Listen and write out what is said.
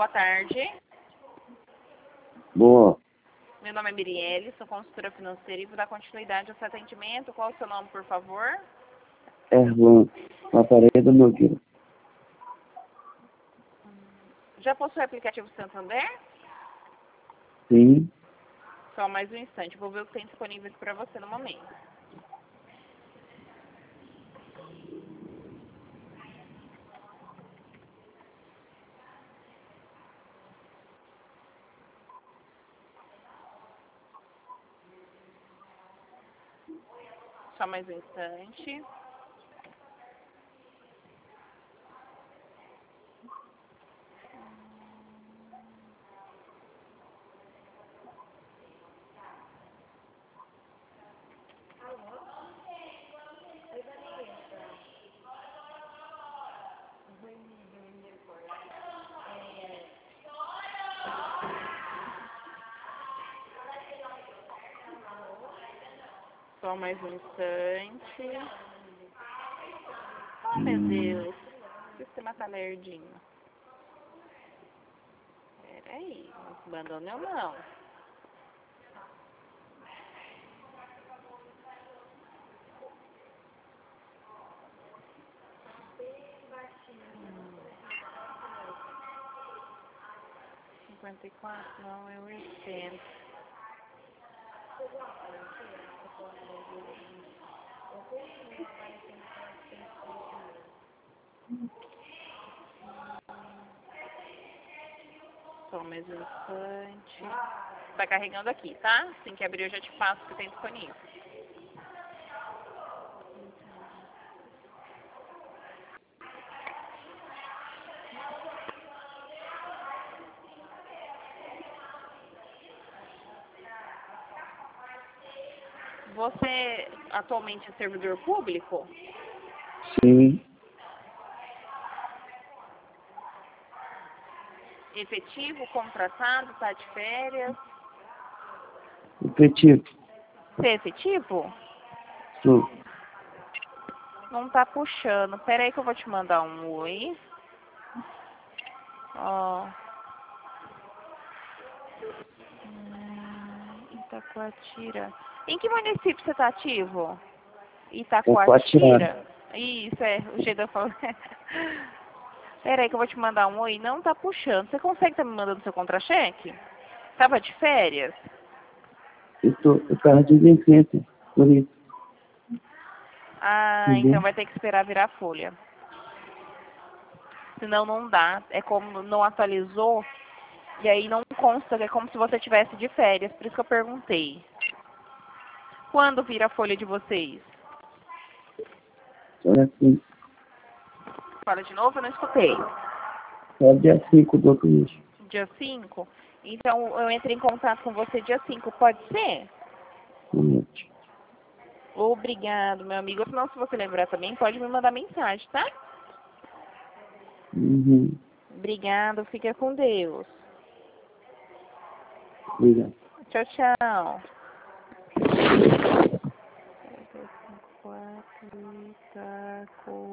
boa tarde. Boa. Meu nome é Mirielle, sou consultora financeira e vou dar continuidade ao seu atendimento. Qual é o seu nome, por favor? Ervan, Laparedo Nogueira. Já possui o aplicativo Santander? Sim. Só mais um instante, vou ver o que tem disponível aqui para você no momento. Só mais um instante. Só mais um instante. Oh, meu Deus. O sistema tá lerdinho. Peraí, não abandone eu não. Hum. 54, não, é 80. Só mais um instante. Tá carregando aqui, tá? Assim que abrir eu já te passo o que tem disponível. Você atualmente é servidor público? Sim. Efetivo, contratado, tá de férias? Efetivo. Você é efetivo? Sou. Não tá puxando. Pera aí que eu vou te mandar um oi. Ó. Itacoatira. Em que município você tá ativo? Itacoatira? Isso, é. O jeito de eu falar. Pera aí que eu vou te mandar um oi. Não tá puxando. Você consegue estar me mandando seu contra-cheque? Tava de férias? Eu tava de licença, por isso. Ah, Entendeu? então vai ter que esperar virar folha. Senão não dá. É como não atualizou. E aí não consta, que é como se você tivesse de férias. Por isso que eu perguntei. Quando vira a folha de vocês? Só assim. Fala de novo, eu não escutei. Só dia 5 do outro mês. Dia 5. Então eu entro em contato com você dia 5, pode ser? Somente. Obrigado, meu amigo. Senão, se você lembrar também, pode me mandar mensagem, tá? Uhum. Obrigado, fica com Deus. Obrigado. Tchau, tchau. 4,